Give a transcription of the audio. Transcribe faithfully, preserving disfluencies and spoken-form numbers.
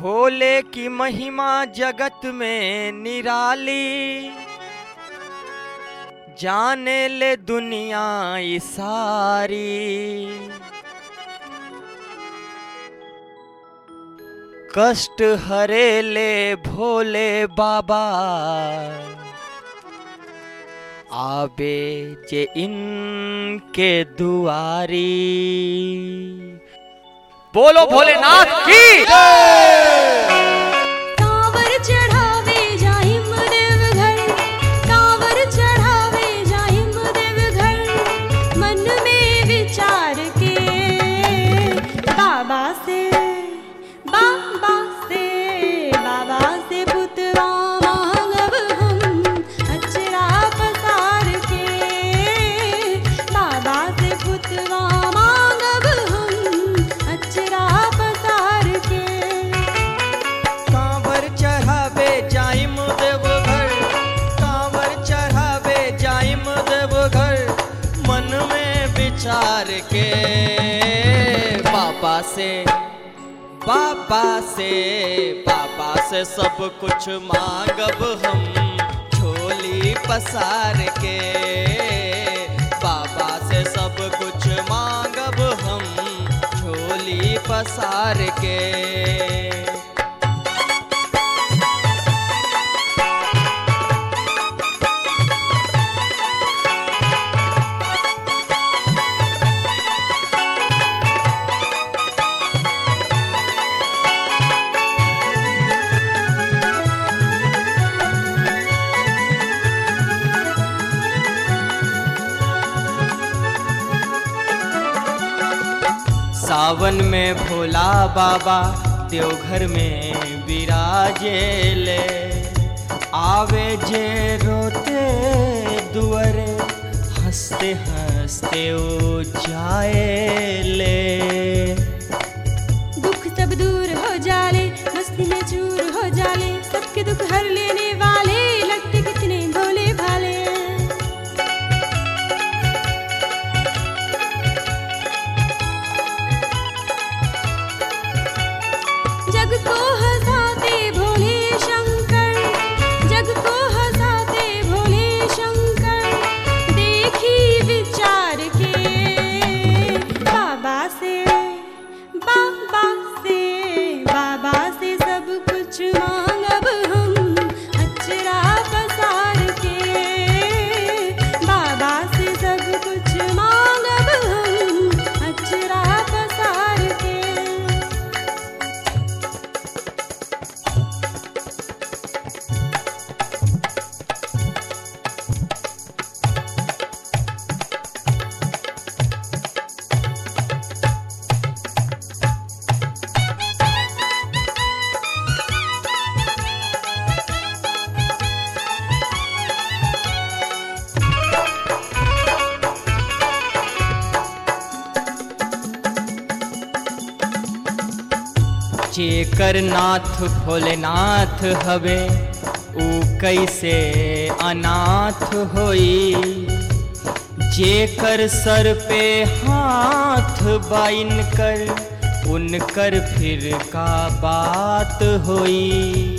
भोले की महिमा जगत में निराली, जाने ले दुनिया ये सारी। कष्ट हरे ले भोले बाबा, आबे जे इनके दुआरी। बोलो भोलेनाथ की कांवर चढ़ावे जाहिम देवघर, कांवर चढ़ावे जाहिम देवघर। मन में विचार के बाबा से बाबा से बाबा से पुतवा मांगब हम अचरा पसार के। बाबा से पुतवा मांगब हम अचरा पसार के। कांवर चढ़ावे जाइम देवघर, कांवर चढ़ावे जाइम देवघर। मन में विचार के बाबा से बाबा से बाबा से सब कुछ मांगब हम झोली पसार के। बाबा से सब कुछ मांगब हम झोली पसार के। सावन में भोला बाबा देवघर में विराजे ले। आवे जे रोते दुआरे, हंसते हंसते ओ जाए ले। दुख सब दूर हो जाले, मस्ती में चूर हो जाले। सबके दुख हर लेने वाले, लगते कितने भोले भाले। जग को हंसाते भोले शंकर, जग को हंसाते भोले शंकर। देखी विचार के बाबा से बाबा से बाबा से सब कुछ मांगब हम अचरा पसार के। बाबा से सब कुछ मांगब हम अचरा पसार के। जेकर नाथ भोलेनाथ हवे, ऊ कैसे अनाथ होई। जेकर सर पे हाथ बाइन कर, उनकर फिर का बात होई।